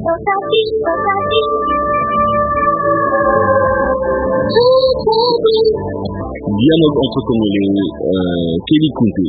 Dialogue entre Congolais, Kelly Kounté.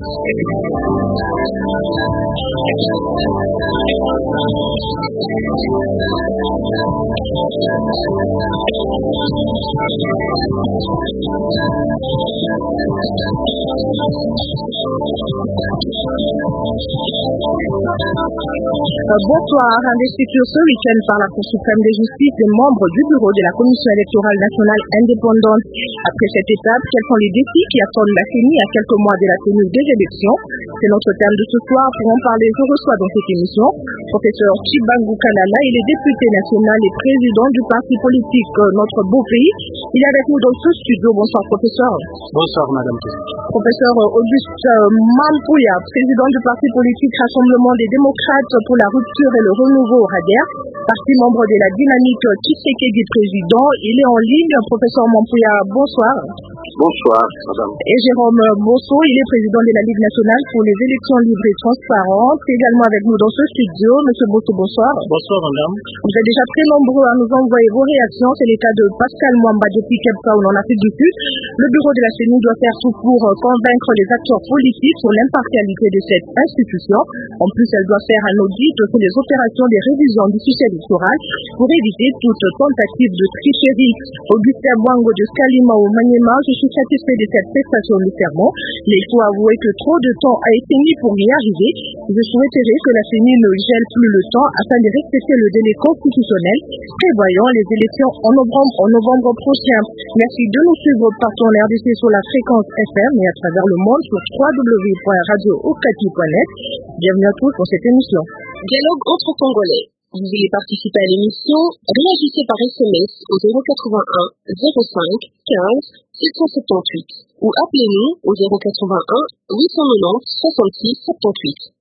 Bonsoir. Investiture ce week-end par la Cour suprême de justice des membres du bureau de la Commission électorale nationale indépendante. Après cette étape, quels sont les défis qui attendent la CENI à quelques mois de la tenue des élections? C'est notre thème de ce soir. Pour en parler, je reçois dans cette émission professeur Chibangu Kalala. Il est député national et président du parti politique Notre Beau Pays. Il est avec nous dans ce studio. Bonsoir professeur. Bonsoir madame. Professeur Auguste Mampouya, président du parti politique Rassemblement des démocrates pour la rupture et le renouveau RADER, parti membre de la dynamique Tshisekedi président. Il est en ligne. Professeur Mampouya, bonsoir. Bonsoir madame. Et Jérôme Bosso, il est président de la Ligue nationale pour les élections libres et transparentes. Également avec nous dans ce studio. Monsieur Bosso, bonsoir. Bonsoir madame. Vous êtes déjà très nombreux à nous envoyer vos réactions. C'est l'état de Pascal Mwamba depuis Cape Town en Afrique du Sud. Le bureau de la CENI doit faire tout pour convaincre les acteurs politiques sur l'impartialité de cette institution. En plus, elle doit faire un audit sur les opérations des révisions du fichier électoral pour éviter toute tentative de tricherie. Augustin Bwango de Skalima au Maniema, je suis satisfait de cette prestation de serment, mais il faut avouer que trop de temps a été mis pour y arriver. Je souhaiterais que la CENI ne gèle plus le temps afin de respecter le délai constitutionnel prévoyant les élections en novembre prochain. Merci de nous suivre partout en RDC sur la fréquence FM et à travers le monde sur www.radio-okati.net. Bienvenue à tous pour cette émission. Dialogue entre Congolais. Vous voulez participer à l'émission? Réagissez par SMS au 081 05 15 778 ou appelez-nous au 081 890 66 78.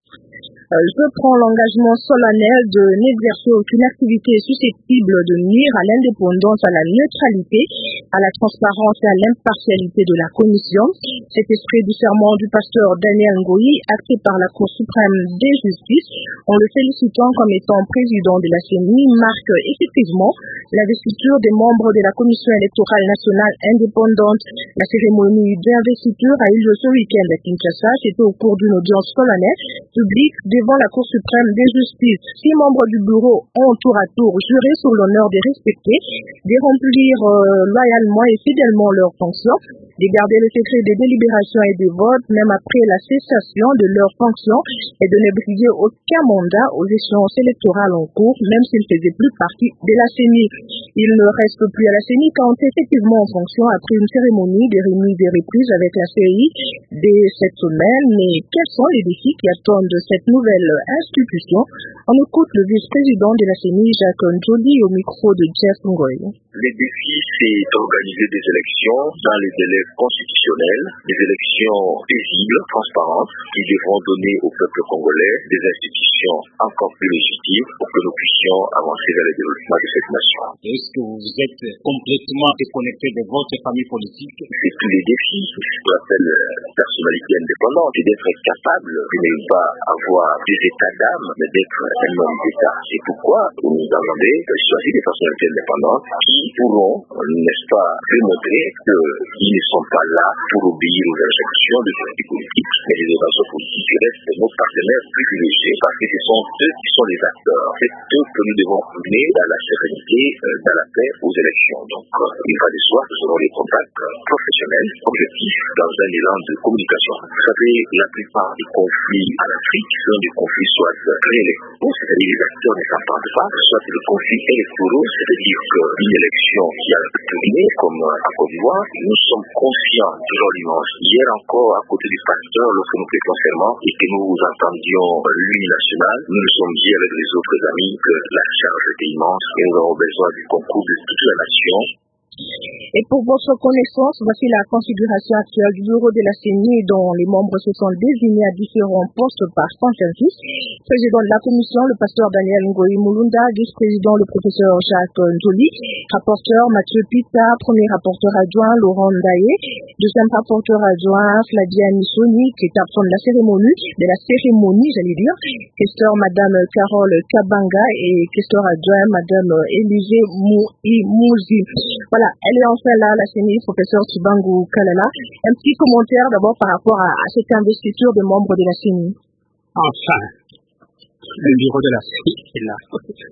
Je prends l'engagement solennel de n'exercer aucune activité susceptible de nuire à l'indépendance, à la neutralité, à la transparence et à l'impartialité de la Commission. Cet esprit du serment du pasteur Daniel Ngoyi, acté par la Cour suprême des justices, en le félicitant comme étant président de la CENI, marque effectivement l'investiture des membres de la Commission électorale nationale indépendante. La cérémonie d'investiture a eu lieu ce week-end à Kinshasa. C'était au cours d'une audience solennelle publique devant la Cour suprême des justices. 6 membres du bureau ont tour à tour juré sur l'honneur de respecter, de remplir loyalement et fidèlement leurs fonctions, de garder le secret des délibérations et des votes, même après la cessation de leurs fonctions, et de ne briguer aucun mandat aux échéances électorales en cours, même s'ils ne faisaient plus partie de la CENI. Ils ne restent plus à la CENI quand effectivement en fonction après une cérémonie de remise des reprises avec la CEI dès cette semaine. Mais quels sont les défis qui attendent cette nouvelle institution? On écoute le vice-président de la CENI, Jacques Njoli, au micro de Jeff Ngoy. Les défis, c'est d'organiser des élections dans les délais constitutionnels, des élections paisibles, transparentes, qui devront donner au peuple congolais des institutions encore plus légitimes pour que nous puissions avancer vers le développement de cette nation. Est-ce que vous êtes complètement déconnecté de votre famille politique? C'est tous les défis, ce qu'on appelle personnalité indépendante, c'est d'être capable de ne pas avoir des états d'âme, mais d'être un homme d'État. C'est pourquoi nous avons choisi des personnalités indépendantes qui pourront, n'est-ce pas, démontrer qu'ils ne sont pas là pour obéir aux instructions des partis politiques, mais les organisations politiques restent nos partenaires privilégiés parce que ce sont eux qui sont les acteurs. C'est eux que nous devons mener dans la sérénité, dans la paix aux élections. Donc, il va de soi que ce seront les contacts professionnels, objectifs, dans un élan de communication. Vous savez, la plupart des conflits en Afrique sont des conflits soit préélectoraux, c'est-à-dire les acteurs ne s'entendent pas, soit des conflits électoraux, c'est-à-dire qu'une élection qui a terminé, comme à Côte d'Ivoire, nous sommes confiants de leur immense. Hier encore, à côté du pasteur, lorsque nous prêtions serment et que nous entendions l'uninational, nous nous sommes dit avec les autres amis que la charge était immense et nous avons besoin du concours de toute la nation Et pour votre connaissance, voici la configuration actuelle du bureau de la CENI dont les membres se sont désignés à différents postes par consensus. Président de la commission, le pasteur Daniel Ngoyi Mulunda, vice-président, le professeur Jacques Njoli, rapporteur Mathieu Pita, premier rapporteur adjoint Laurent Ndaye, deuxième rapporteur adjoint Flavia Missoni, qui est absent de la cérémonie, questeur Madame Carole Kabanga et questeur adjoint Madame Élisée Mouzi. Voilà, elle est enfin là, la CENI, professeur Tshibangu Kalala. Un petit commentaire d'abord par rapport à cette investiture de membres de la CENI. Enfin, le bureau de la CENI est là.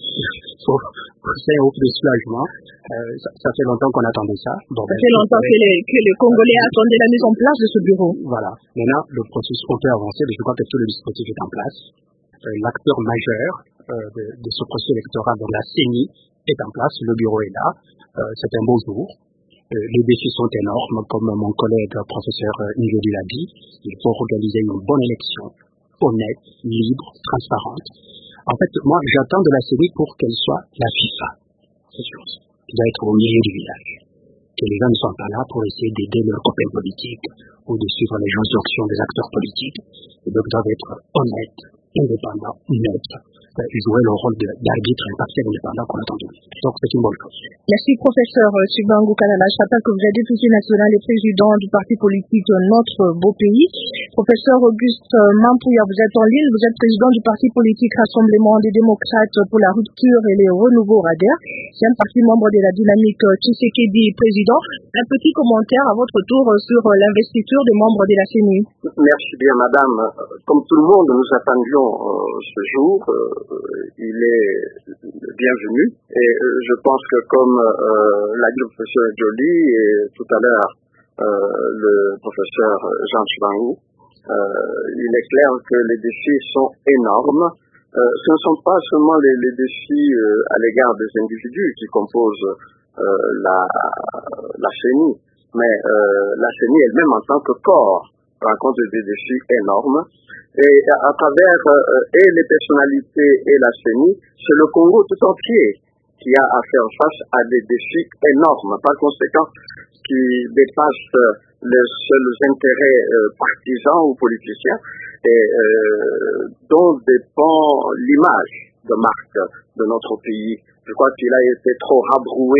C'est un ouf de soulagement. Ça fait longtemps qu'on attendait ça. Ça fait longtemps que les Congolais attendaient la mise en place de ce bureau. Voilà. Maintenant, le processus qu'on peut avancer, je crois que tout le dispositif est en place. L'acteur majeur de ce processus électoral, donc la CENI, est en place. Le bureau est là. C'est un beau jour. Les défis sont énormes, comme mon collègue professeur Njoli l'a dit. Il faut organiser une bonne élection, honnête, libre, transparente. En fait, moi, j'attends de la CENI pour qu'elle soit la FIFA. C'est chose. Il doit être au milieu du village. Que les gens ne soient pas là pour essayer d'aider leurs copains politiques ou de suivre les injonctions des acteurs politiques. Ils doivent être honnêtes, indépendants, neutres. Ils jouaient le rôle d'arbitre impartial indépendant qu'on attend de lui. Donc c'est une bonne chose. Merci professeur Tshibangu Kalala. Je rappelle que vous êtes député national et président du parti politique Notre Beau Pays. Professeur Auguste Mampouya, vous êtes en ligne, vous êtes président du parti politique Rassemblement des démocrates pour la rupture et les renouveaux RADER. C'est un parti membre de la dynamique Tshisekedi président. Un petit commentaire à votre tour sur l'investiture des membres de la CENI. Merci bien madame. Comme tout le monde, nous attendions ce jour. Il est bienvenu et je pense que comme l'a dit le professeur Njoli et tout à l'heure le professeur Jean Tshibangu, il est clair que les défis sont énormes. Ce ne sont pas seulement les défis à l'égard des individus qui composent la CENI, mais la CENI elle-même en tant que corps rencontre des défis énormes. Et à travers et les personnalités et la CENI, c'est le Congo tout entier qui a à faire face à des défis énormes, par conséquent, qui dépassent les seuls intérêts partisans ou politiciens et dont dépend l'image de marque de notre pays. Je crois qu'il a été trop rabroué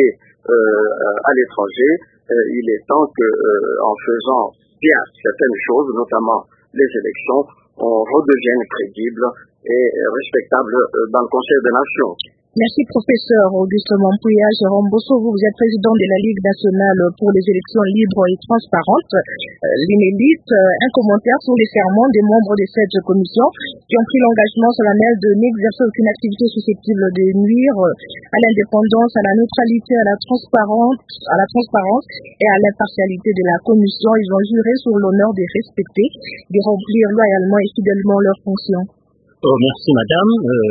à l'étranger. Il est temps que, en faisant bien certaines choses, notamment les élections, on redevienne crédible et respectable dans le Conseil des Nations. Merci professeur Auguste Mampouya. Jérôme Bosso, vous êtes président de la Ligue nationale pour les élections libres et transparentes, l'INELIT. Un commentaire sur les serments des membres de cette commission qui ont pris l'engagement solennel de n'exercer aucune activité susceptible de nuire à l'indépendance, à la neutralité, à la transparence et à l'impartialité de la commission. Ils ont juré sur l'honneur de respecter, de remplir loyalement et fidèlement leurs fonctions. Merci madame.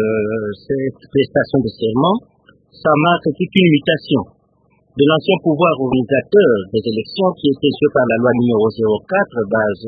Cette prestation de serment, ça marque toute une mutation de l'ancien pouvoir organisateur des élections qui était fait par la loi numéro 04, base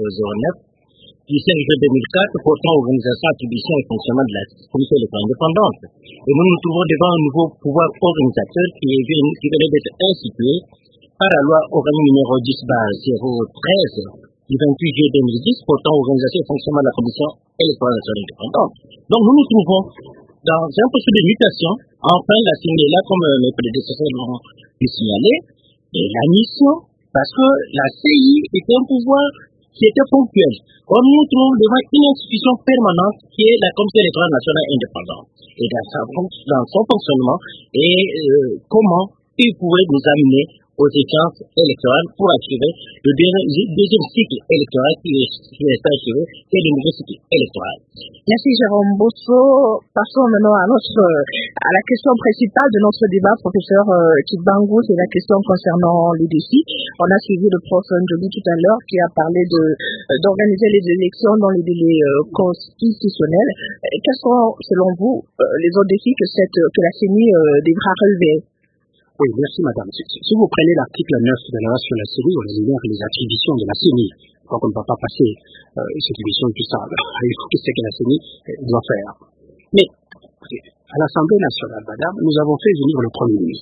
09, du 5 juillet 2004 portant organisation, attribution et fonctionnement de la commission électorale indépendante. Et nous nous trouvons devant un nouveau pouvoir organisateur qui venait d'être institué par la loi organique numéro 10 base 013 du 28 juillet 2010 portant organisation et fonctionnement de la commission électorale nationale indépendante. Donc nous nous trouvons dans un processus de mutation. Enfin, la CENI est là, comme mes prédécesseurs l'ont signalé, et la mission, parce que la CEI était un pouvoir qui était ponctuel. Or, nous nous trouvons devant une institution permanente qui est la commission électorale nationale indépendante. Et dans son fonctionnement, et comment il pourrait nous amener aux échéances électorales pour achever le deuxième cycle électoral qui est achevé, et le nouveau cycle électoral. Merci Jérôme Bosso. Passons maintenant à la question principale de notre débat, professeur Tshibangu, c'est la question concernant les défis. On a suivi le prof Njoli tout à l'heure qui a parlé d'organiser les élections dans les délais constitutionnels. Quels sont, selon vous, les autres défis que la CENI devra relever? Oui, merci madame. Si vous prenez l'article 9 de la loi sur la CENI, on énumère les attributions de la CENI. Donc on ne va pas passer cette émission et tout ça. Il faut que c'est que la CENI doit faire. Mais à l'Assemblée nationale, madame, nous avons fait venir le Premier ministre.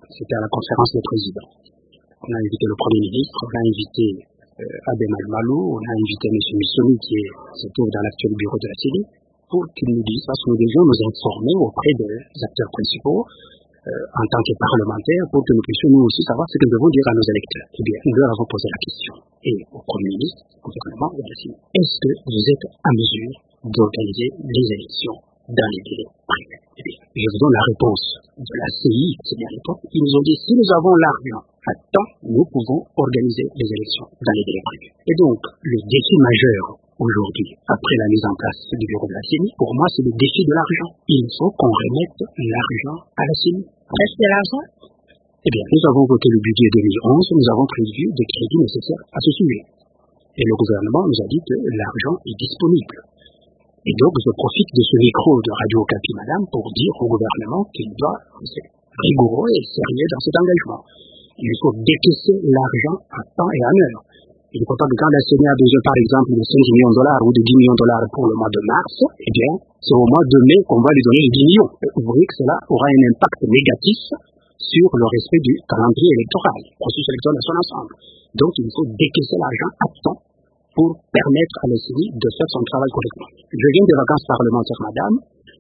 C'était à la conférence des présidents. On a invité le Premier ministre, on a invité Abem Al-Malou, on a invité M. Missoni qui se trouve dans l'actuel bureau de la CENI, pour qu'ils nous disent, parce que nous devions nous informer auprès des acteurs principaux en tant que parlementaires pour que nous puissions nous aussi savoir ce que nous devons dire à nos électeurs. Eh bien, nous leur avons posé la question. Et au Premier ministre, au gouvernement, on a dit, est-ce que vous êtes à mesure d'organiser les élections dans les délais prévus? Eh bien, je vous donne la réponse de la CI, c'est bien l'époque. Ils nous ont dit, si nous avons l'argent à temps, nous pouvons organiser les élections dans les délais prévus. Et donc, le défi majeur aujourd'hui, après la mise en place du bureau de la CENI, pour moi, c'est le défi de l'argent. Il faut qu'on remette l'argent à la CENI. Est-ce qu'il y a l'argent? Eh bien, nous avons voté le budget 2011, nous avons prévu des crédits nécessaires à ce sujet. Et le gouvernement nous a dit que l'argent est disponible. Et donc, je profite de ce micro de Radio Okapi, madame, pour dire au gouvernement qu'il doit être rigoureux et sérieux dans cet engagement. Il faut décaisser l'argent à temps et à l'heure. Il ne faut pas que quand la CENI a besoin, par exemple, de 5 millions de dollars ou de 10 millions de dollars pour le mois de mars, eh bien, c'est au mois de mai qu'on va lui donner les 10 millions. Et vous voyez que cela aura un impact négatif sur le respect du calendrier électoral, le processus électoral dans son ensemble. Donc, il faut décaisser l'argent à temps pour permettre à la CENI de faire son travail correctement. Je viens des vacances parlementaires, madame.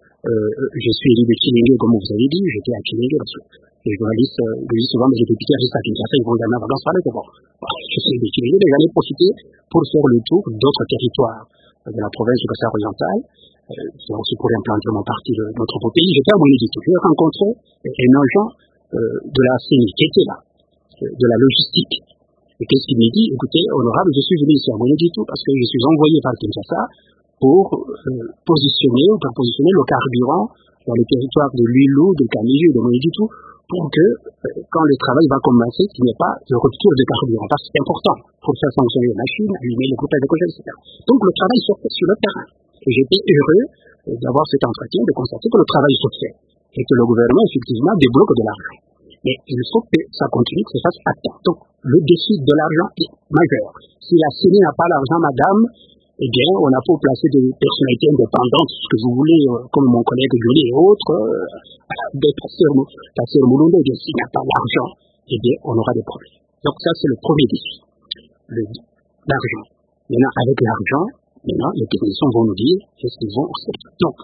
Je suis élu de Kilingé, comme vous avez dit. J'étais à Kilingé parce que les journalistes me disent souvent, mais les députés restent à Kinshasa, ils vont jamais en vacances parlementaires. Bon, je suis élu de Kilingé, mais j'en ai profité pour faire le tour d'autres territoires de la province du Kassai oriental. C'est aussi pour implanter mon parti de notre beau pays. J'étais à Monéditou. J'ai rencontré un agent de la CENI qui était là, de la logistique. Et qu'est-ce qu'il me dit? Écoutez, honorable, je suis venu ici à Monéditou parce que je suis envoyé par Kinshasa pour positionner le carburant dans les territoires de Lilou, de Kamiju et de Monéditou pour que, quand le travail va commencer, qu'il n'y ait pas de rupture de carburant. Parce que c'est important pour faire fonctionner les machines, allumer les groupes de congèles, etc. Donc le travail se fait sur le terrain. Et j'étais heureux d'avoir cet entretien, de constater que le travail se fait et que le gouvernement, effectivement, débloque de l'argent. Mais il faut que ça continue, que ça fasse à temps. Donc, le défi de l'argent est majeur. Si la CENI n'a pas l'argent, madame, eh bien, on a pour placer des personnalités indépendantes, ce que vous voulez, comme mon collègue Joly et autres, des passeurs Moulondo, eh bien, s'il n'y a pas l'argent, eh bien, on aura des problèmes. Donc, ça, c'est le premier défi. L'argent. Maintenant, avec l'argent, les techniciens vont nous dire qu'est-ce qu'ils vont accepter. Donc,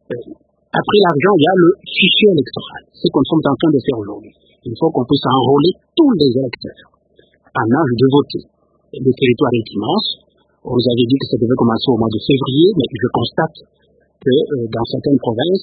après l'argent, il y a le fichier électoral. C'est ce qu'on est en train de faire aujourd'hui. Il faut qu'on puisse enrôler tous les électeurs en âge de voter. Le territoire est immense. On nous avait dit que ça devait commencer au mois de février, mais je constate que dans certaines provinces,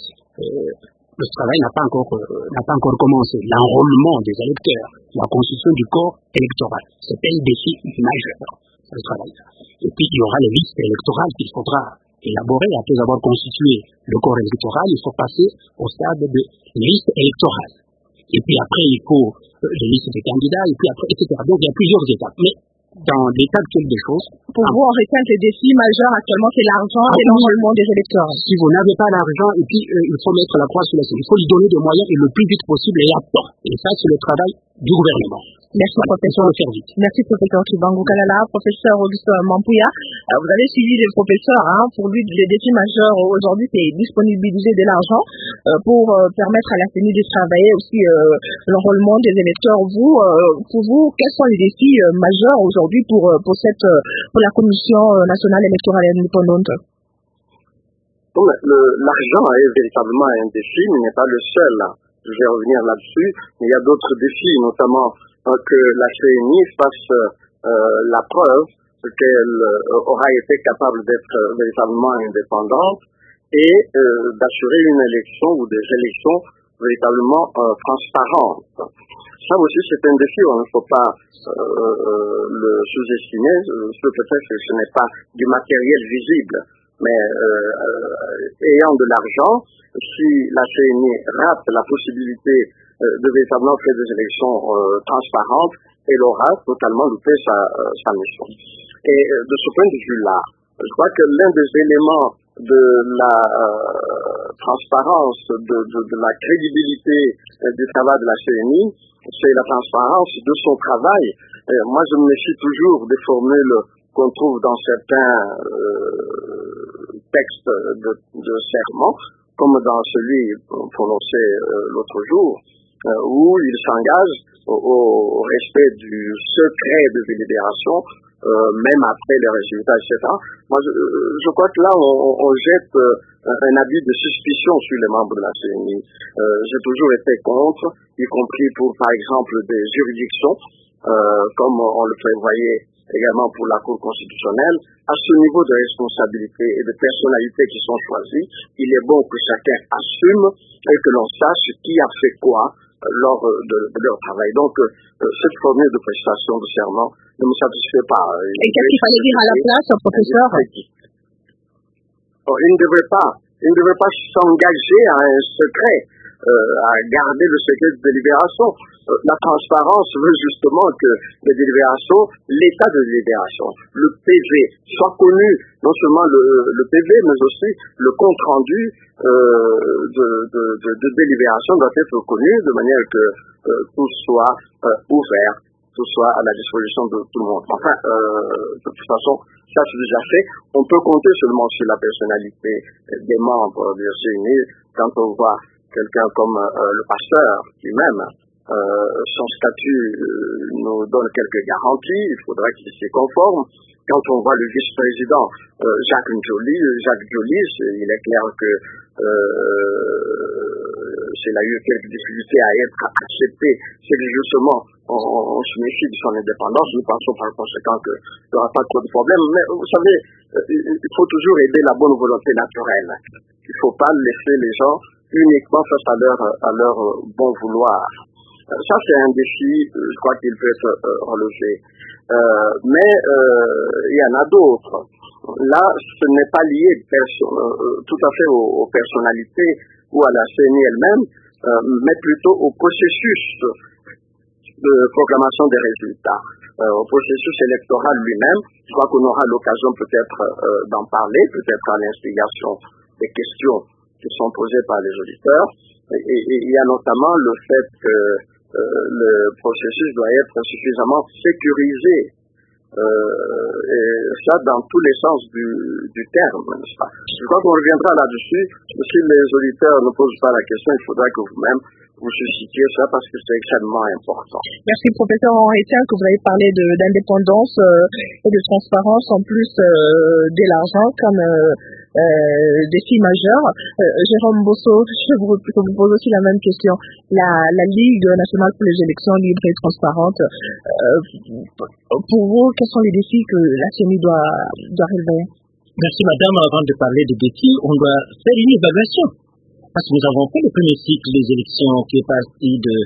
le travail n'a pas encore commencé. L'enrôlement des électeurs, la constitution du corps électoral, c'est un défi majeur, ce travail-là. Et puis, il y aura les listes électorales qu'il faudra élaborer. Après avoir constitué le corps électoral, il faut passer au stade de liste électorale. Et puis après, il faut les listes des candidats, et puis après, etc. Donc, il y a plusieurs étapes. Mais dans l'état actuel des choses... Pour vous, on retient que le défi majeur actuellement, c'est l'argent et l'enrôlement des électeurs. Si vous n'avez pas l'argent, et puis il faut mettre la croix sur la CENI. Il faut lui donner des moyens et le plus vite possible et à temps. Et ça, c'est le travail du gouvernement. Merci, professeur. Merci, professeur Kibangu Kalala. Professeur Auguste Mampouya, vous avez suivi les professeurs. Pour lui, le défi majeur aujourd'hui, c'est disponibiliser de l'argent pour permettre à la CENI de travailler aussi l'enrôlement des électeurs. Pour vous, quels sont les défis majeurs aujourd'hui pour la Commission nationale électorale indépendante? L'argent est véritablement un défi, mais n'est pas le seul. Je vais revenir là-dessus. Mais il y a d'autres défis, notamment que la CENI fasse la preuve qu'elle aura été capable d'être véritablement indépendante et d'assurer une élection ou des élections véritablement transparentes. Ça aussi, c'est un défi, il ne faut pas le sous-estimer. Peut-être que ce n'est pas du matériel visible, mais ayant de l'argent, si la CENI rate la possibilité de véritablement faire des élections transparentes, elle aura totalement loupé sa mission. Et de ce point de vue-là, je crois que l'un des éléments de la transparence, de la crédibilité du travail de la CENI, c'est la transparence de son travail. Moi, je me méfie toujours des formules qu'on trouve dans certains textes de serment, comme dans celui prononcé l'autre jour, où ils s'engagent au respect du secret de délibération, même après les résultats, etc. Moi, je crois que là, on jette un avis de suspicion sur les membres de la CENI. J'ai toujours été contre, y compris pour, par exemple, des juridictions, comme on le prévoyait également pour la Cour constitutionnelle. À ce niveau de responsabilité et de personnalité qui sont choisis, il est bon que chacun assume et que l'on sache qui a fait quoi lors de leur travail. Donc, cette formule de prestation de serment ne me satisfait pas. Et qu'est-ce qu'il fallait dire à la place, professeur? Il ne devait pas s'engager à un secret, à garder le secret de délibération. La transparence veut justement que les délibérations, l'état de délibération, le PV, soit connu, non seulement le PV, mais aussi le compte rendu de délibération doit être connu de manière que tout soit ouvert, tout soit à la disposition de tout le monde. Enfin, de toute façon, ça c'est déjà fait. On peut compter seulement sur la personnalité des membres de CENI quand on voit quelqu'un comme le pasteur lui-même. Son statut nous donne quelques garanties, il faudra qu'il s'y conforme. Quand on voit le vice-président Jacques Joly, il est clair que s'il a eu quelques difficultés à être accepté, c'est que justement on se méfie de son indépendance. Nous pensons par conséquent qu'il n'y aura pas trop de problèmes. Mais vous savez, il faut toujours aider la bonne volonté naturelle. Il ne faut pas laisser les gens uniquement face à leur bon vouloir. Ça, c'est un défi, je crois qu'il peut être relevé. Mais il y en a d'autres. Là, ce n'est pas lié tout à fait aux personnalités ou à la CENI elle-même, mais plutôt au processus de proclamation des résultats, au processus électoral lui-même. Je crois qu'on aura l'occasion peut-être d'en parler, peut-être à l'instigation des questions qui sont posées par les auditeurs. Et il y a notamment le fait que le processus doit être suffisamment sécurisé, et ça dans tous les sens du terme, n'est-ce pas? Je crois qu'on reviendra là-dessus. Si les auditeurs ne posent pas la question, il faudra que vous-même vous suscitiez ça parce que c'est extrêmement important. Merci, professeur Henri Etienne, que vous avez parlé d'indépendance et de transparence en plus d'élargissement comme défi majeur. Jérôme Bosso, je vous pose aussi la même question. La Ligue nationale pour les élections libres et transparentes, pour vous, quels sont les défis que la CENI doit relever? Merci madame. Avant de parler des défis, on doit faire une évaluation. Parce que nous avons fait le premier cycle des élections qui est parti de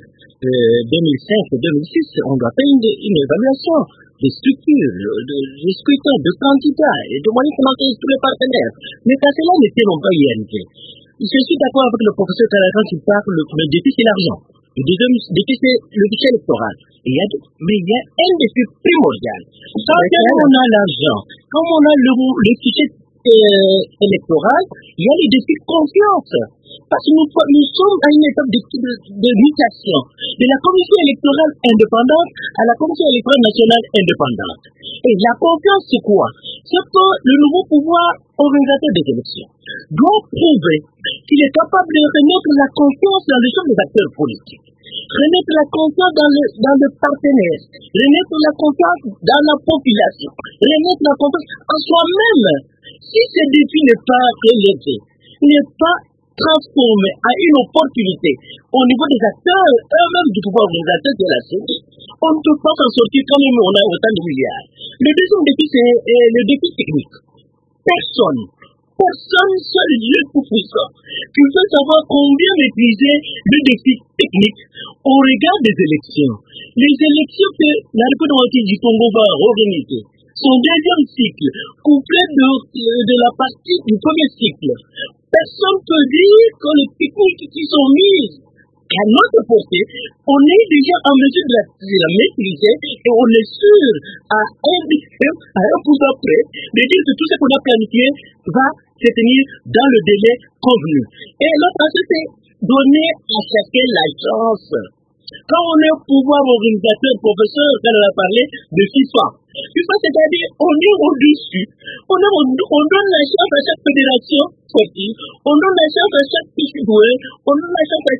2005 et 2006. On doit faire une évaluation des structures, des scrutins, de candidats et de moyens financiers tous les partenaires. Mais qu'à cela ne tiennent pas INT. Je suis d'accord avec le professeur Talaran qui parle, le premier défi c'est l'argent. Le deuxième défi c'est le fichier électoral. Mais il y a un défi primordial. Quand on a l'argent, quand on a le fichier électoral, il y a les défis de confiance. Parce que nous sommes à une étape de mutation de la commission électorale indépendante à la commission électorale nationale indépendante. Et la confiance, c'est quoi? C'est que le nouveau pouvoir organisateur des élections doit prouver qu'il est capable de remettre la confiance dans les choses des acteurs politiques, remettre la confiance dans le partenaire, remettre la confiance dans la population, remettre la confiance en soi-même. Si ce défi n'est pas relevé, n'est pas transformé à une opportunité au niveau des acteurs eux-mêmes du pouvoir organisateur de la CENI, on ne peut pas s'en sortir quand même on a autant de milliards. Le deuxième défi, c'est le défi technique. Personne, seul Dieu tout-puissant, qui veut savoir combien maîtriser le défi technique au regard des élections. Les élections que la République du Congo va organiser, son deuxième cycle, couplé de la partie du premier cycle. Personne ne peut dire que les techniques qui sont mises à notre portée, on est déjà en mesure de la maîtriser et on est sûr à un pouvoir près de dire que tout ce qu'on a planifié va se tenir dans le délai convenu. Et l'autre aspect, c'est donner à chacun la chance. Quand on est au pouvoir organisateur, professeur, quand on a parlé de FIFA, c'est-à-dire on est au-dessus, on donne la chance à chaque fédération sportive, on donne la chance à chaque joueur, on donne la chance à chaque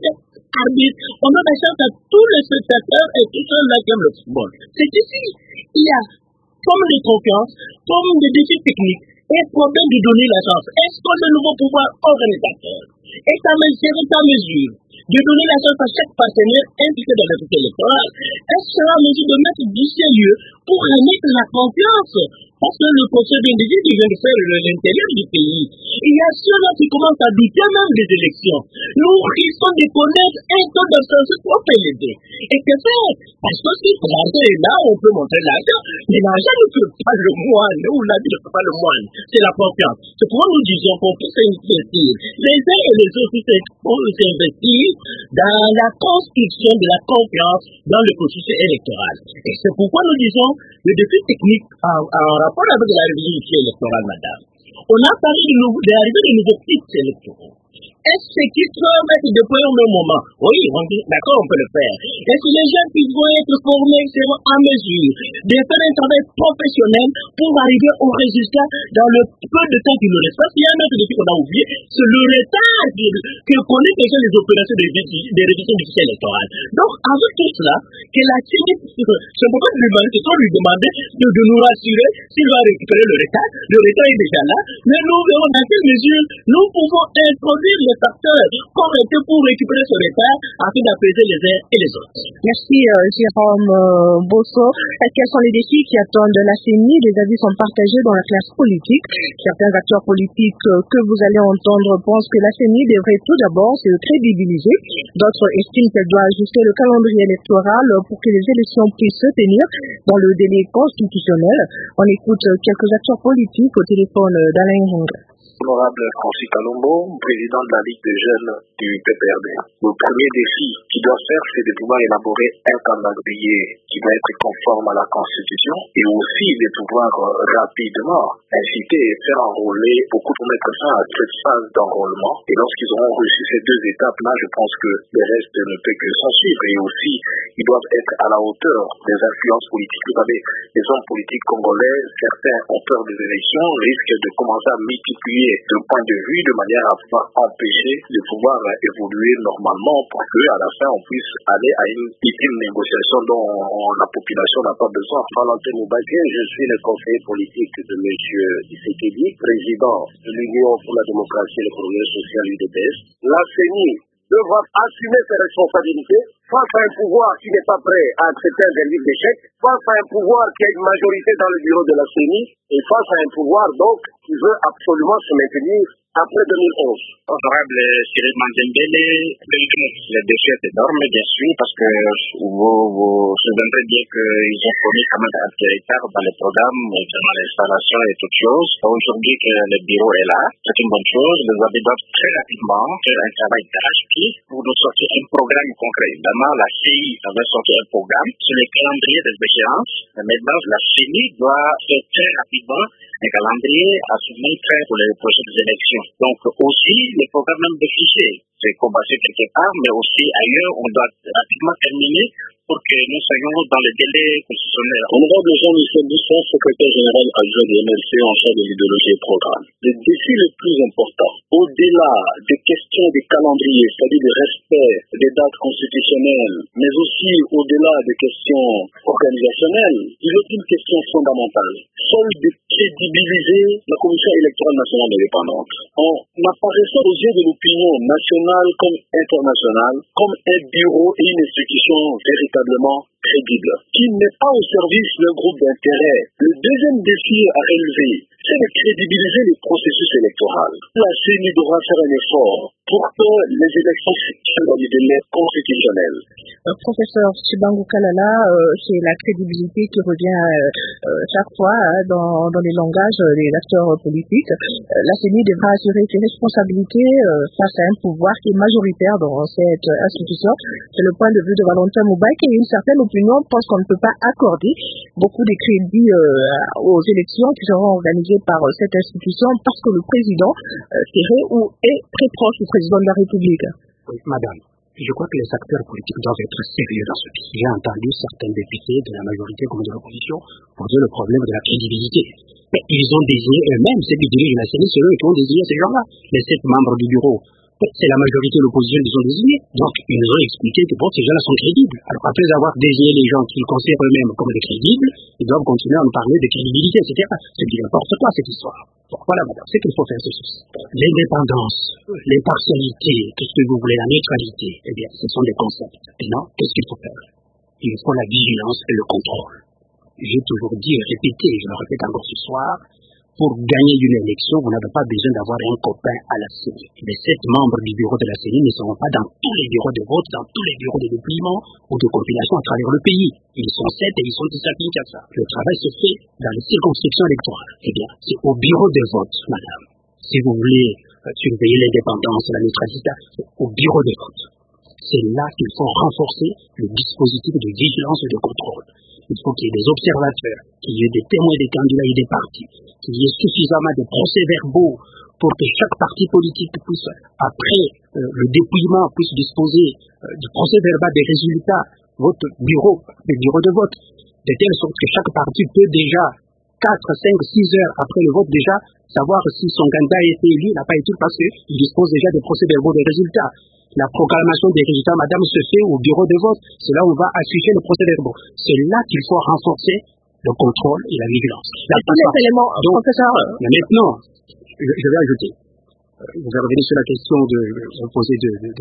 arbitre, on donne la chance à tous les spectateurs et tous ceux là qui aiment le football. C'est ici, il y a comme des confiances, comme des défis techniques et problème de donner la chance. Est-ce qu'on a le nouveau pouvoir organisateur est à mesure de donner la chance à chaque partenaire impliqué dans l'activité électorale? Est-ce qu'on sera à mesure de mettre du sérieux pour remettre la confiance? Parce que le conseil d'individu qui vient de faire l'intérieur du pays, il y a ceux-là qui commencent à douter même des élections. Nous risquons de connaître un taux d'abstention trop élevé. Et que faire? Parce que si l'argent est là, on peut montrer l'argent, mais l'argent ne fait pas le moine, ou la vie ne fait pas le moine, c'est la confiance. C'est pourquoi nous disons qu'on puisse investir, les uns et les autres puissent investir dans la construction de la confiance dans le processus électoral. Et c'est pourquoi nous disons le défi technique en rapport avec la révision électorale, madame. On a parlé de l'arrivée de nouveaux titres électoraux. Est-ce que qui peuvent mettre des points au même moment? Oui, d'accord, on peut le faire. Est-ce que les gens qui vont être formés seront en mesure de faire un travail professionnel pour arriver au résultat dans le peu de temps qu'il nous reste? Parce qu'il y a un autre défi qu'on a oublié, c'est le retard que connaissent déjà les opérations de révision du fichier électoral. Donc, avec tout cela, que la CENI, je ne peux pas lui demander de nous rassurer s'il va récupérer le retard. Le retard est déjà là, mais nous verrons dans quelle mesure nous pouvons introduire les facteurs corrects pour récupérer ce retard afin d'apaiser les uns et les autres. Merci Jérôme Bosso. Quels sont les défis qui attendent la CENI? Les avis sont partagés dans la classe politique. Certains acteurs politiques que vous allez entendre pensent que la CENI devrait tout d'abord se crédibiliser. D'autres estiment qu'elle doit ajuster le calendrier électoral pour que les élections puissent se tenir dans le délai constitutionnel. On écoute quelques acteurs politiques au téléphone d'Alain Hong. Honorable Francis Kalombo, président de la Ligue des jeunes du PPRD. Le premier défi qu'il doit faire, c'est de pouvoir élaborer un calendrier qui va être conforme à la Constitution et aussi de pouvoir rapidement inciter et faire enrôler beaucoup pour mettre fin à cette phase d'enrôlement. Et lorsqu'ils auront reçu ces deux étapes-là, je pense que le reste ne peut que s'en suivre. Et aussi, ils doivent être à la hauteur des influences politiques. Vous savez, les hommes politiques congolais, certains ont peur des élections, risquent de commencer à multiplier de point de vue de manière à pouvoir empêcher de pouvoir évoluer normalement pour qu'à la fin on puisse aller à une ultime négociation dont la population n'a pas besoin. Valentin Moubaké, je suis le conseiller politique de M. Tshisekedi, président de l'Union pour la démocratie et le progrès social UDPS. La CENI devra assumer ses responsabilités face à un pouvoir qui n'est pas prêt à accepter un verdict d'échec, face à un pouvoir qui a une majorité dans le bureau de la CENI et face à un pouvoir donc qui veut absolument se maintenir après 2011. Honorable Cyril Manzembele, le défi est énorme, bien sûr, parce que vous vous souviendrez bien qu'ils ont commis quand même un petit retard dans les programmes, dans l'installation et toutes choses. Aujourd'hui que le bureau est là, c'est une bonne chose. Les amis doivent très rapidement faire un travail d'arrache-pied pour nous sortir un programme concret. Évidemment, la CI avait sorti un programme sur le calendrier des échéances. Maintenant, la CENI doit faire très rapidement un calendrier à se mettre pour les prochaines élections. Donc aussi, le programme même des fichiers, c'est combattu quelque part, mais aussi ailleurs, on doit rapidement terminer pour que nous soyons dans les délais constitutionnels. Honorable Jean-Michel Busson, secrétaire général adjoint du MLC en charge de l'idéologie et programme. Le défi le plus important, au-delà des questions de calendrier, c'est-à-dire du respect des dates constitutionnelles, mais aussi au-delà des questions organisationnelles, il y a une question fondamentale, celle de crédibiliser la Commission électorale nationale indépendante en apparaissant aux yeux de l'opinion nationale comme internationale, comme un bureau et une institution véritablement crédible, qui n'est pas au service d'un groupe d'intérêt. Le deuxième défi à relever, c'est de crédibiliser le processus électoral. La CENI devra faire un effort pour que les élections se tiennent dans les délais constitutionnels. Professeur Chibangu Kalala, c'est la crédibilité qui revient chaque fois dans les langages des acteurs politiques. La CENI devra assurer ses responsabilités face à un pouvoir qui est majoritaire dans cette institution. C'est le point de vue de Valentin Moubaké et une certaine opinion pense qu'on ne peut pas accorder beaucoup de crédits aux élections qui seront organisées par cette institution parce que le président serait ou est très proche du président de la République. Oui, madame. Je crois que les acteurs politiques doivent être sérieux dans ce pays. J'ai entendu certains députés de la majorité comme de l'opposition poser le problème de la crédibilité. Mais ils ont désigné eux-mêmes, ceux qui dirigent la CENI, c'est eux qui ont désigné ces gens-là. Les 7 membres du bureau c'est la majorité de l'opposition qu'ils ont désignés. Donc, ils nous ont expliqué que ces gens-là sont crédibles. Alors, après avoir désigné les gens qu'ils considèrent eux-mêmes comme des crédibles, ils doivent continuer à nous parler de crédibilité, etc. C'est du n'importe quoi, cette histoire. Donc, voilà, madame, c'est qu'il faut faire ceci. L'indépendance, l'impartialité, tout ce que vous voulez, la neutralité, eh bien, ce sont des concepts. Et non, qu'est-ce qu'il faut faire? Il faut la vigilance et le contrôle. J'ai toujours dit et répété, je le répète encore ce soir, pour gagner une élection, vous n'avez pas besoin d'avoir un copain à la CENI. Les 7 membres du bureau de la CENI ne seront pas dans tous les bureaux de vote, dans tous les bureaux de dépouillement ou de compilation à travers le pays. Ils sont 7 et ils sont 17 à ça. Le travail se fait dans les circonscriptions électorales. Eh bien, c'est au bureau de vote, madame. Si vous voulez surveiller l'indépendance, la neutralité, c'est au bureau de vote. C'est là qu'il faut renforcer le dispositif de vigilance et de contrôle. Il faut qu'il y ait des observateurs, qu'il y ait des témoins des candidats et des partis, qu'il y ait suffisamment de procès-verbaux pour que chaque parti politique puisse, après le dépouillement, puisse disposer du procès-verbal des résultats, votre bureau, le bureau de vote, de telle sorte que chaque parti peut déjà 4, 5, 6 heures après le vote déjà savoir si son candidat a été élu, n'a pas été, parce qu'il dispose déjà des procès-verbaux des résultats. La proclamation des résultats, madame, se fait au bureau de vote. C'est là où on va afficher le procès-verbaux. C'est là qu'il faut renforcer le contrôle et la vigilance. Professeur. Mais maintenant, je vais ajouter. Vous avez revenu sur la question de poser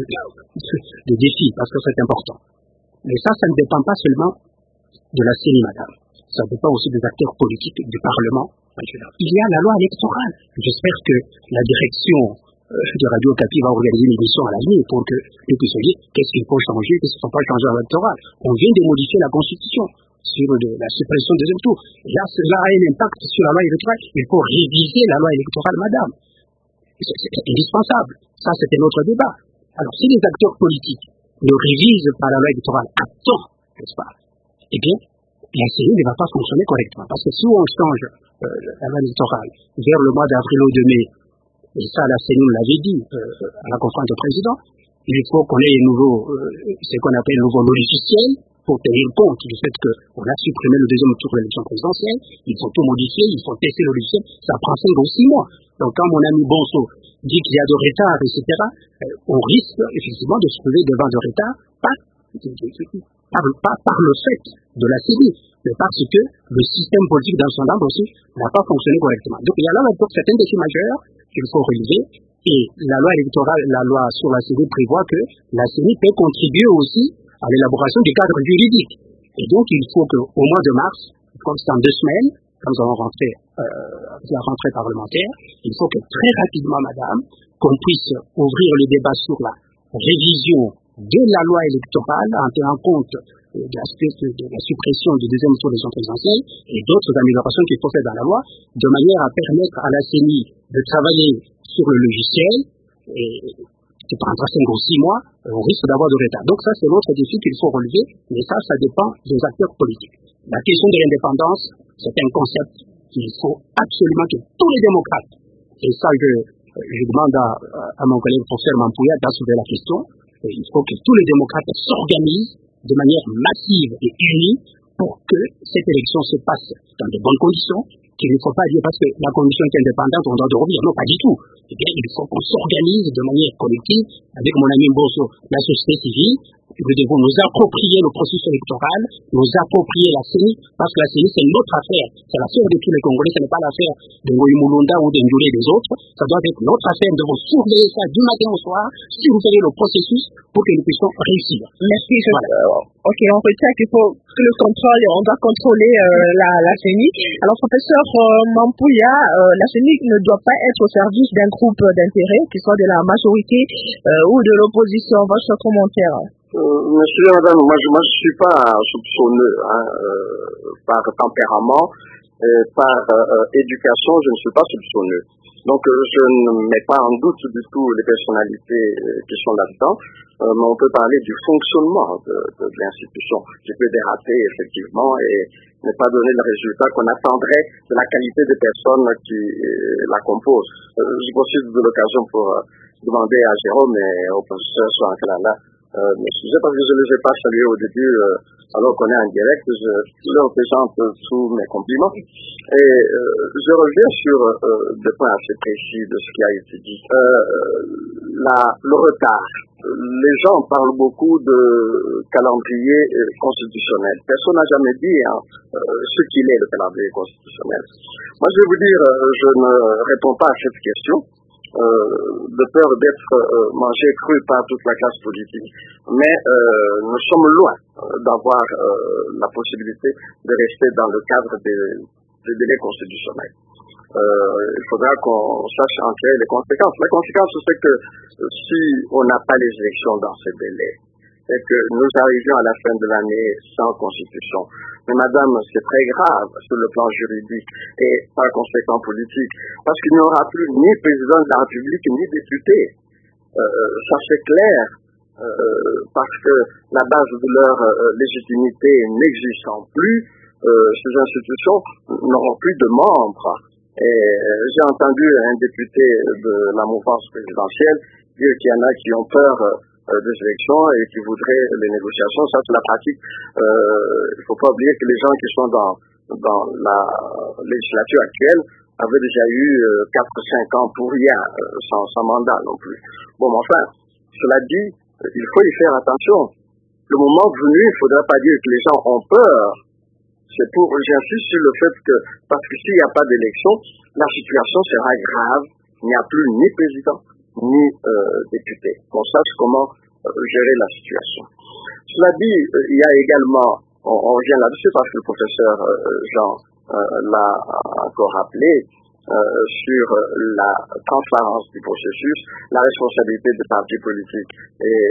de défis, parce que c'est important. Mais ça ne dépend pas seulement de la CENI, madame. Ça dépend aussi des acteurs politiques du Parlement. Il y a la loi électorale. J'espère que la direction de Radio Okapi va organiser une émission à l'avenir pour que nous puissions dire qu'est-ce qu'il faut changer, qu'est-ce qu'il ne faut pas changer en électoral. On vient de modifier la Constitution sur la suppression des deuxième tour. Là, cela a un impact sur la loi électorale. Il faut réviser la loi électorale, madame. C'est indispensable. Ça, c'était notre débat. Alors, si les acteurs politiques ne révisent pas la loi électorale à temps, n'est-ce pas, eh bien, la CENI ne va pas fonctionner correctement. Parce que si on change la loi électorale vers le mois d'avril ou de mai, et ça, la CENI nous l'avait dit à la conférence de président, il faut qu'on ait ce qu'on appelle un nouveau logiciel pour tenir compte du fait qu'on a supprimé le deuxième tour de l'élection présidentielle. Il faut tout modifier, il faut tester le logiciel. Ça prend 5 ou 6 mois. Donc, quand mon ami Bonso dit qu'il y a de retard, etc., on risque effectivement de se trouver devant de retard, pas par le fait de la CENI, mais parce que le système politique dans son âme aussi n'a pas fonctionné correctement. Donc, il y a là certains défis majeurs qu'il faut relever. Et la loi électorale, la loi sur la CENI prévoit que la CENI peut contribuer aussi à l'élaboration du cadre juridique. Et donc, il faut qu'au mois de mars, comme c'est en 2 semaines, quand nous allons rentrer la rentrée parlementaire, il faut que très rapidement, madame, qu'on puisse ouvrir le débat sur la révision de la loi électorale en tenant compte de la suppression du deuxième tour des élections présidentielles et d'autres améliorations qu'il faut faire dans la loi, de manière à permettre à la CENI de travailler sur le logiciel, et qui prendra 5 ou 6 mois, on risque d'avoir de retard. Donc ça, c'est l'autre défi qu'il faut relever, mais ça dépend des acteurs politiques. La question de l'indépendance, c'est un concept qu'il faut absolument que tous les démocrates, et ça je demande à mon collègue professeur Mampouya d'assouver la question, il faut que tous les démocrates s'organisent de manière massive et unie pour que cette élection se passe dans de bonnes conditions, qu'il ne faut pas dire parce que la condition est indépendante, on doit revenir. Non, pas du tout. Eh bien, il faut qu'on s'organise de manière collective avec mon ami Bosso, la société civile. Nous devons nous approprier le processus électoral, nous approprier la CENI, parce que la CENI, c'est notre affaire. C'est l'affaire de tous les Congolais, ce n'est pas l'affaire de Ngoï Mulunda ou de Ndjoulé et des autres. Ça doit être notre affaire. Nous devons surveiller ça du matin au soir, surveiller le processus pour que nous puissions réussir. Merci. Ok, on retient qu'il faut que le contrôle, on doit contrôler la CENI. Alors, professeur Mampouya, la CENI ne doit pas être au service d'un groupe d'intérêt, qu'il soit de la majorité ou de l'opposition. Votre commentaire? Monsieur, madame, moi je suis pas soupçonneux par tempérament, par éducation, je ne suis pas soupçonneux. Donc je ne mets pas en doute du tout les personnalités qui sont là-dedans, mais on peut parler du fonctionnement de l'institution. Je peux déraper effectivement et ne pas donner le résultat qu'on attendrait de la qualité des personnes qui la composent. Je profite de l'occasion pour demander à Jérôme et au professeur Soankala mes sujets parce que je ne les ai pas salués au début, alors qu'on est en direct. Je leur présente tous mes compliments. Et je reviens sur des points assez précis de ce qui a été dit. Le retard. Les gens parlent beaucoup de calendrier constitutionnel. Personne n'a jamais dit ce qu'il est le calendrier constitutionnel. Moi, je vais vous dire, je ne réponds pas à cette question de peur d'être mangé cru par toute la classe politique. Mais nous sommes loin d'avoir la possibilité de rester dans le cadre des délais constitutionnels. Il faudra qu'on sache en tirer les conséquences. La conséquence, c'est que si on n'a pas les élections dans ces délais, et que nous arrivions à la fin de l'année sans constitution. Mais madame, c'est très grave sur le plan juridique et par conséquent politique, parce qu'il n'y aura plus ni président de la République ni député. Ça c'est clair, parce que la base de leur légitimité n'existant plus, ces institutions n'auront plus de membres. Et j'ai entendu un député de la mouvance présidentielle dire qu'il y en a qui ont peur des élections et qui voudraient les négociations. Ça, c'est la pratique. Il ne faut pas oublier que les gens qui sont dans la législature actuelle avaient déjà eu 4 ou 5 ans pour rien, sans mandat non plus. Bon, mais enfin, cela dit, il faut y faire attention. Le moment venu, il ne faudra pas dire que les gens ont peur. J'insiste sur le fait que, parce que s'il n'y a pas d'élection, la situation sera grave. Il n'y a plus ni président, ni député. Qu'on sache comment gérer la situation. Cela dit, il y a également, on vient là-dessus parce que le professeur Jean l'a encore rappelé, sur la transparence du processus, la responsabilité des partis politiques et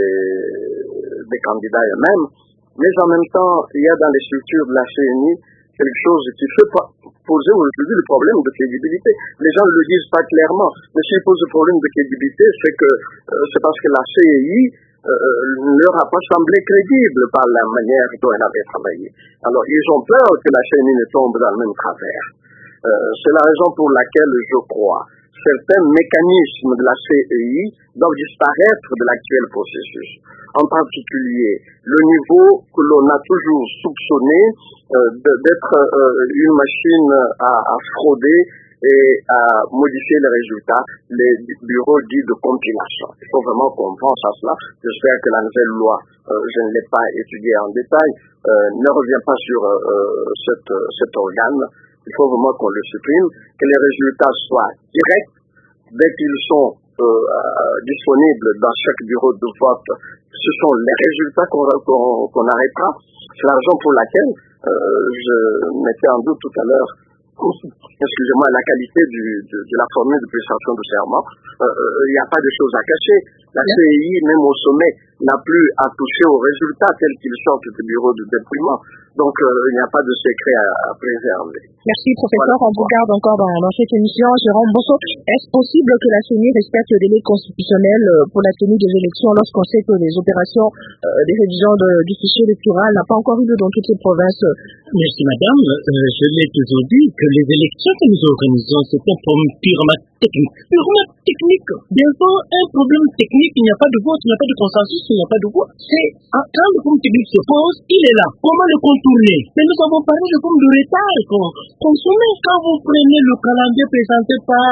des candidats eux-mêmes. Mais en même temps, il y a dans les structures de la CNI quelque chose qui fait poser aujourd'hui le problème de crédibilité. Les gens ne le disent pas clairement, mais s'ils posent le problème de crédibilité, c'est parce que la CNI leur a pas semblé crédible par la manière dont elle avait travaillé. Alors, ils ont peur que la CNI ne tombe dans le même travers. C'est la raison pour laquelle je crois certains mécanismes de la CEI doivent disparaître de l'actuel processus. En particulier, le niveau que l'on a toujours soupçonné d'être une machine à frauder et à modifier les résultats, les bureaux dits de compilation. Il faut vraiment qu'on pense à cela. J'espère que la nouvelle loi, je ne l'ai pas étudiée en détail, ne revient pas sur cet organe. Il faut vraiment qu'on le supprime, que les résultats soient directs. Dès qu'ils sont disponibles dans chaque bureau de vote, ce sont les résultats qu'on arrêtera. C'est la raison pour laquelle je mettais en doute tout à l'heure, excusez-moi, la qualité de la formule de prestation de serment. Il n'y a pas de choses à cacher. La CEI, même au sommet, n'a plus à toucher aux résultats tels qu'ils sortent du bureau de dépouillement. Donc, il n'y a pas de secret à préserver. Merci, professeur. Voilà. On vous garde encore dans cette émission. Jérôme Bosso, est-ce possible que la CENI respecte le délai constitutionnel pour la tenue des élections lorsqu'on sait que les opérations des révisions du fichier électoral n'ont pas encore eu lieu dans toutes les provinces? Merci, madame. Je l'ai toujours dit que les élections que nous organisons, c'est un problème purement technique. Purement technique. Devant un problème technique, il n'y a pas de vote, il n'y a pas de consensus, il n'y a pas de vote. Quand le problème technique se pose, il est là. Comment le contourner? Mais nous avons parlé de forme de retard consommé. Quand vous prenez le calendrier présenté par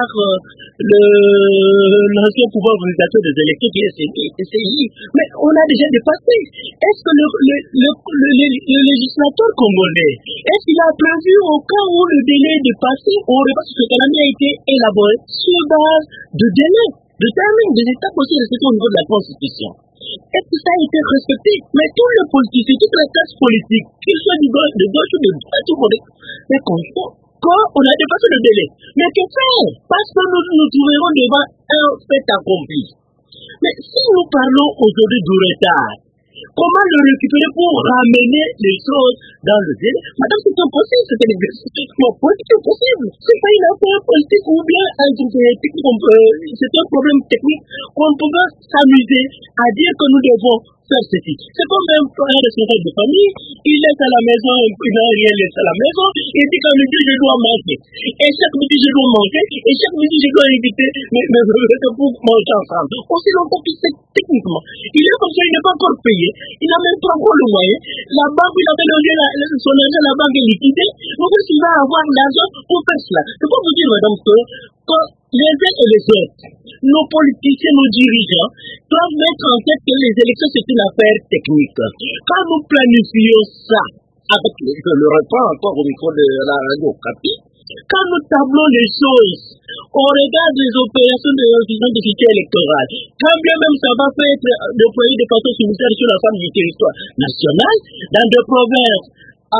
l'ancien pouvoir organisateur des élections qui est CEI, mais on a déjà dépassé. Est-ce que le législateur congolais, est-ce qu'il a prévu au cas où le délai est dépassé, parce que le calendrier a été élaboré sur base de délai, de termine, des étapes aussi respectées au niveau de la Constitution? Est-ce que ça a été respecté? Mais tous les politiciens, toutes les classes politiques, qu'ils soient de gauche ou de droite, tout le monde, mais quand on a dépassé le délai. Mais que faire? Parce que nous trouverons devant un fait accompli. Mais si nous parlons aujourd'hui du retard, comment le récupérer pour ramener les choses dans le délai? Madame, c'est impossible, c'est un exercice politique impossible. C'est pas une affaire politique ou bien c'est un problème technique qu'on peut s'amuser à dire que nous devons faire ceci. C'est comme un responsable de famille, il laisse à la maison, il n'a rien laissé à la maison, il dit qu'à midi je dois manger. Et chaque midi je dois manger, et chaque midi je dois inviter mes frères pour manger ensemble. Aussi longtemps qu'il sait techniquement. Il est comme ça, il n'est pas encore payé, il n'a même pas encore le moyen. La banque, il avait logé son argent, la banque est liquidée. Donc il va avoir l'argent pour faire cela. C'est pour vous dire, madame, que les uns et les autres, nos politiciens, nos dirigeants, doivent mettre en tête que les élections, c'est une affaire technique. Quand nous planifions ça, avec le reprends encore au micro de la radio Capi, quand nous tablons les choses, on regarde les opérations de l'organisation de fichier électoral. Quand bien même ça va être déployé de façon simultanée sur l'ensemble du territoire national, dans des provinces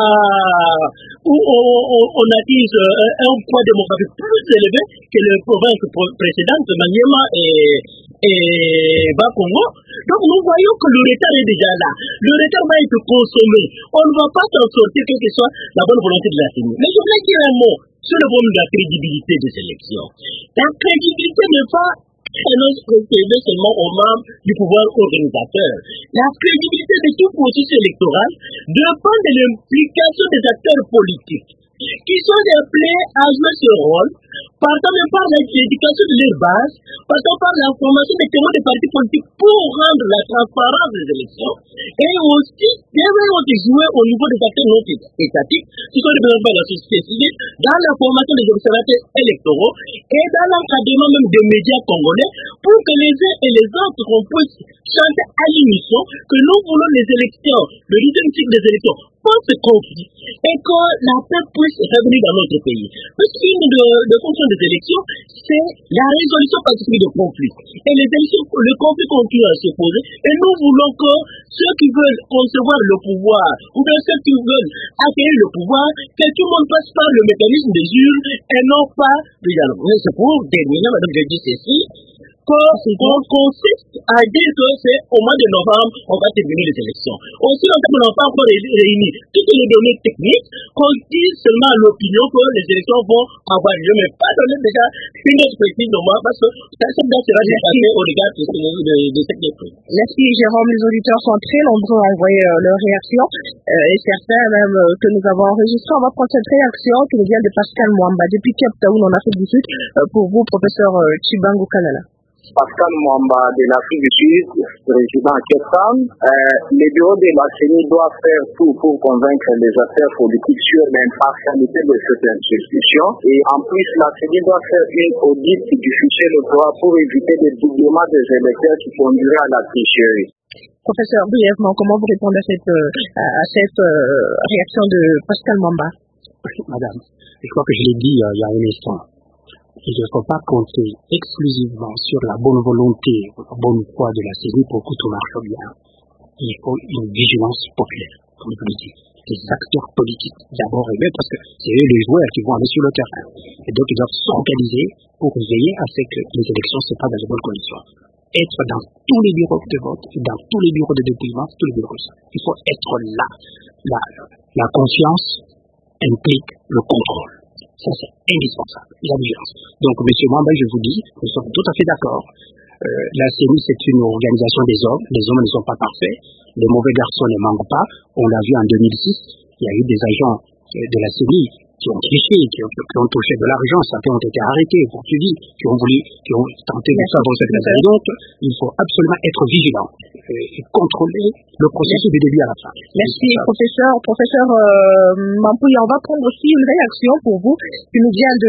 où on attise un poids démographique plus élevé que les provinces précédentes, Maniema et Bas-Congo. Donc nous voyons que le retard est déjà là. Le retard va être consommé. On ne va pas s'en sortir, quelle que soit la bonne volonté de la CENI. Mais je voulais dire un mot sur le volume de la crédibilité des élections. La crédibilité n'est pas seulement aux membres du pouvoir organisateur. La crédibilité de tout processus électoral dépend de l'implication des acteurs politiques qui sont appelés à jouer ce rôle, partant même par l'éducation de leur base, partant par la formation des témoins des partis politiques pour rendre la transparence des élections, et aussi devraient jouer au niveau des acteurs non étatiques, qui sont représentés par la société civile, dans la formation des observateurs électoraux et dans l'encadrement même des médias congolais, pour que les uns et les autres qu'on puisse chanter à l'unisson que nous voulons les élections, le deuxième cycle des élections, pour ce conflit, et que la paix puisse revenir dans notre pays. Parce qu'une des fonctions des élections, c'est la résolution pacifique de conflits. Et les élections, le conflit continue à se poser, et nous voulons que ceux qui veulent concevoir le pouvoir, ou bien ceux qui veulent acquérir le pouvoir, que tout le monde passe par le mécanisme des urnes, et non pas du dialogue. Mais c'est pour terminer, madame, je dis ceci, qu'on consiste à dire que c'est au mois de novembre, on va terminer les élections. Aussi longtemps qu'on n'a pas encore réuni toutes les données techniques, qu'on dise seulement à l'opinion que les élections vont avoir lieu, mais pas donner déjà une perspective de moi, parce que cette date sera dépassée au regard de cette épreuve. Merci Jérôme, les auditeurs sont très nombreux à envoyer leurs réactions, et certains même que nous avons enregistrés. On va prendre cette réaction qui nous vient de Pascal Mwamba, depuis Cape Town en Afrique du Sud, pour vous, professeur Chibangu Kalala. Pascal Mwamba de l'Afrique du Sud, résident à Cape Town. Les bureaux de la CENI doivent faire tout pour convaincre les acteurs politiques sur l'impartialité de cette institution. Et en plus, la CENI doit faire une audit du fichier électoral pour éviter des doublements des électeurs qui conduiraient à la tricherie. Professeur, brièvement, comment vous répondez à cette réaction de Pascal Mwamba? Madame, je crois que je l'ai dit il y a un instant. Il ne faut pas compter exclusivement sur la bonne volonté ou la bonne foi de la CENI pour que tout marche bien. Il faut une vigilance populaire, comme je le dis. Les acteurs politiques, d'abord et même parce que c'est eux les joueurs qui vont aller sur le terrain. Et donc ils doivent s'organiser pour veiller à ce que les élections se passent dans de bonnes conditions. Être dans tous les bureaux de vote, dans tous les bureaux de dépouillement, tous les bureaux de ça. Il faut être là. La confiance implique le contrôle. Ça, c'est indispensable, la vigilance. Donc, M. Mwamba, je vous dis, nous sommes tout à fait d'accord. La CENI, c'est une organisation des hommes. Les hommes ne sont pas parfaits. Les mauvais garçons ne manquent pas. On l'a vu en 2006. Il y a eu des agents de la CENI qui ont triché, qui ont touché de l'argent. Certains ont été arrêtés, pour tu dis, qui ont tenté de faire cette raison. Donc, il faut absolument être vigilant et contrôler le processus du début à la fin. Merci, professeur. Professeur Mampouya, on va prendre aussi une réaction pour vous qui nous vient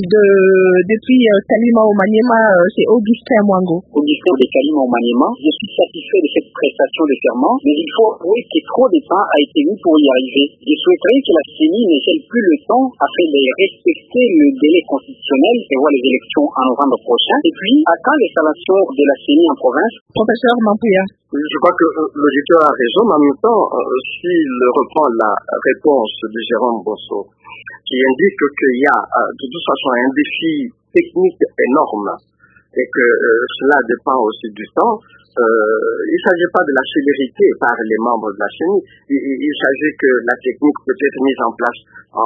depuis Kalima au Maniema, c'est Augustin Mwango. Augustin de Kalima au Maniema, je suis satisfait de cette prestation de serment, mais il faut avouer que trop de temps a été mis pour y arriver. Je souhaiterais que la CENI ne gêne plus le temps afin de respecter le délai constitutionnel et voir les élections en novembre prochain. Et puis, à quand l'installation de la CENI en province? Professeur Mampouya. Je crois que l'auditeur a raison, mais en même temps, s'il reprend la réponse de Jérôme Bosso, qui indique qu'il y a de toute façon un défi technique énorme et que cela dépend aussi du temps, il ne s'agit pas de la célérité par les membres de la CENI, il s'agit que la technique peut être mise en place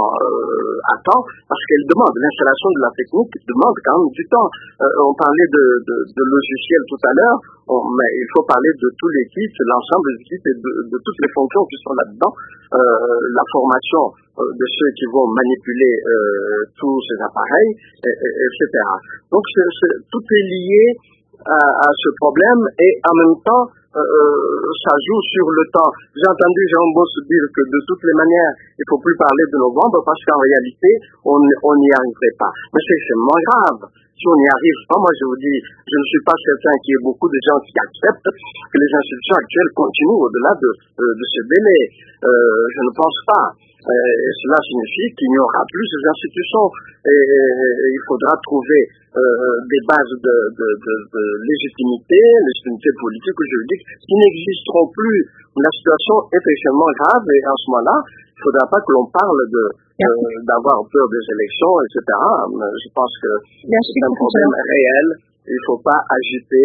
à temps, parce qu'elle demande, l'installation de la technique demande quand même du temps. On parlait de logiciels tout à l'heure, mais il faut parler de tout l'équipe, l'ensemble des équipes et de toutes les fonctions qui sont là-dedans, la formation de ceux qui vont manipuler tous ces appareils, etc. Donc tout est lié à ce problème et en même temps ça joue sur le temps. J'ai entendu Jean Boss dire que de toutes les manières il ne faut plus parler de novembre parce qu'en réalité on n'y arriverait pas. Mais c'est extrêmement grave. Si on n'y arrive pas, moi je vous dis, je ne suis pas certain qu'il y ait beaucoup de gens qui acceptent que les institutions actuelles continuent au-delà de ce délai. Je ne pense pas. Et cela signifie qu'il n'y aura plus ces institutions et il faudra trouver des bases de légitimité politique ou juridique qui n'existeront plus. La situation est extrêmement grave et en ce moment-là, il ne faudra pas que l'on parle d'avoir peur des élections, etc. Je pense que c'est un problème réel. Il ne faut pas agiter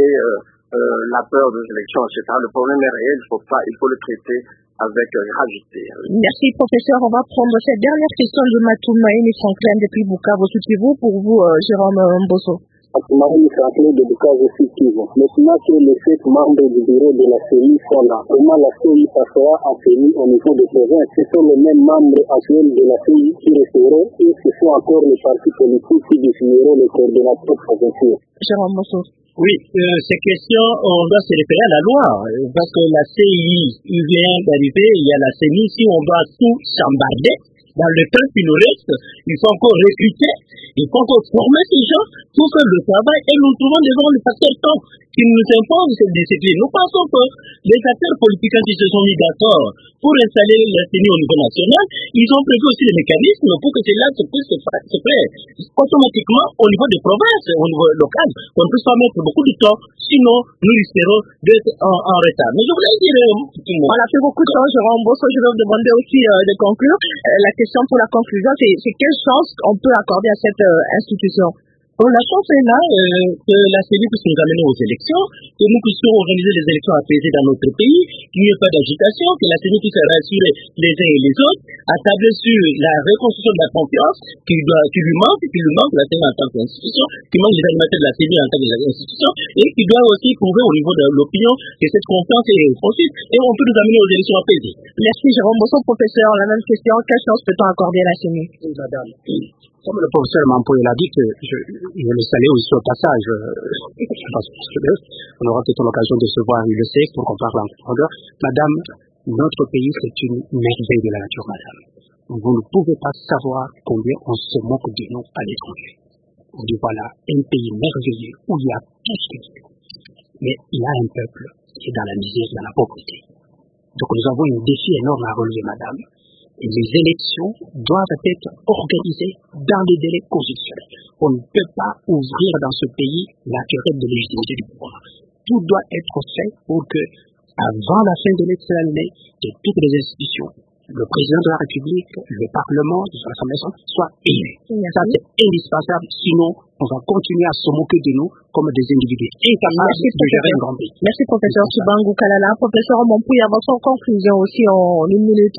la peur des élections, etc. Le problème est réel, il faut le traiter avec gravité. Merci professeur. On va prendre cette dernière question de Matoumaï et Franklin depuis Bukavu. Souhaitez-vous pour vous, Jérôme Mbosso? Marie Franklin de Bukavu Kivu. Maintenant que les 7 membres du bureau de la CENI sont là, comment la CENI passera en CENI au niveau de province? Ce sont les mêmes membres actuels de la CENI qui resteront et ce sont encore les partis politiques qui définiront les coordonnateurs provinciaux. Jérôme Mbosso. Oui, ces questions, on doit se référer à la loi, parce que la CEI vient d'arriver, il y a la CENI, si on doit tout chambarder, dans le temps qui nous reste, il faut encore recruter, il faut encore former ces gens pour faire le travail, et nous trouvons des gens le facteur temps qui nous imposent cette discipline. Nous pensons que les acteurs politiques qui se sont mis d'accord pour installer la CENI au niveau national, ils ont prévu aussi des mécanismes pour que cela se puisse se faire automatiquement au niveau des provinces, au niveau local. On ne peut pas mettre beaucoup de temps, sinon nous risquerons d'être en retard. Mais je voulais dire on a fait beaucoup de temps, Jérôme Mbosso. Je vais vous demander aussi de conclure. La question pour la conclusion, c'est quelle chance on peut accorder à cette institution? La chance est là que la CENI puisse nous amener aux élections, que nous puissions organiser les élections apaisées dans notre pays, qu'il n'y ait pas d'agitation, que la CENI puisse rassurer les uns et les autres, à tabler sur la reconstruction de la confiance qui lui manque la CENI en tant qu'institution, qui manque les animateurs de la CENI en tant qu'institution, et qui doit aussi prouver au niveau de l'opinion que cette confiance est reconstruite, et on peut nous amener aux élections apaisées. Merci Jérôme Mbosso. Professeur, la même question, quelle chance peut-on accorder à la CENI? Oui, madame. Comme le professeur Mampoy l'a dit, que je le salue aussi au passage, parce qu'on aura peut-être l'occasion de se voir, il le sait, pour qu'on parle en profondeur. Madame, notre pays, c'est une merveille de la nature, madame. Vous ne pouvez pas savoir combien on se moque de nous à l'étranger. On dit voilà, un pays merveilleux où il y a tout ce qu'il faut. Mais il y a un peuple qui est dans la misère, dans la pauvreté. Donc nous avons un défi énorme à relever, madame. Et les élections doivent être organisées dans les délais constitutionnels. On ne peut pas ouvrir dans ce pays la querelle de légitimité du pouvoir. Tout doit être fait pour que, avant la fin de l'année, de toutes les institutions, le président de la République, le Parlement, l'Assemblée nationale, soient élus. Ça, c'est indispensable. Sinon, on va continuer à se moquer de nous comme des individus incapables de gérer un grand pays. Merci, professeur Tshibangu Kalala. Professeur Mampoy, à votre conclusion aussi en 1 minute.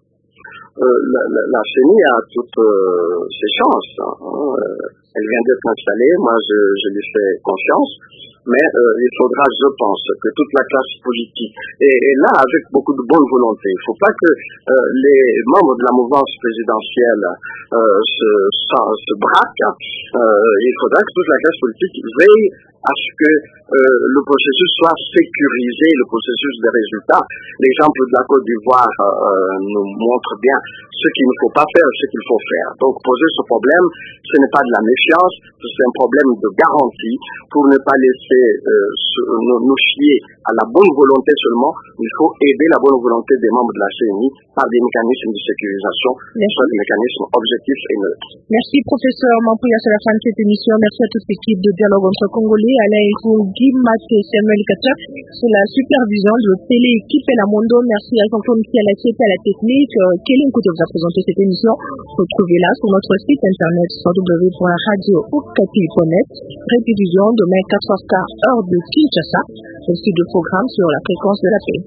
La CENI a toutes ses chances. Elle vient d'être installée, moi je lui fais confiance, mais il faudra, je pense, que toute la classe politique, et là avec beaucoup de bonne volonté, il ne faut pas que les membres de la mouvance présidentielle se braquent, il faudra que toute la classe politique veille à ce que le processus soit sécurisé, le processus des résultats. L'exemple de la Côte d'Ivoire nous montre bien ce qu'il ne faut pas faire, ce qu'il faut faire. Donc poser ce problème, ce n'est pas de la méfiance, c'est un problème de garantie pour ne pas laisser nous fier à la bonne volonté seulement, il faut aider la bonne volonté des membres de la CENI par des mécanismes de sécurisation, soit des mécanismes objectifs et neutres. Merci professeur Mampouya, c'est la fin de cette émission. Merci à toute l'équipe de Dialogue entre Congolais, Alain Hiro, Guy Maté, Samuel Katia, sur la supervision de télé-équipe et la Mondo. Merci à Jean-Claude qui a la technique. Kéline Kouté vous a présenté cette émission. Retrouvez-la sur notre site internet www.radio-okapi.net. Rediffusion demain 4h15 heure de Kinshasa. Aussi de programme sur la fréquence de la paix.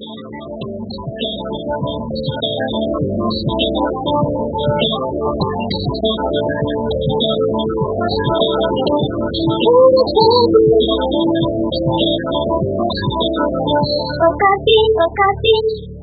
Okapi.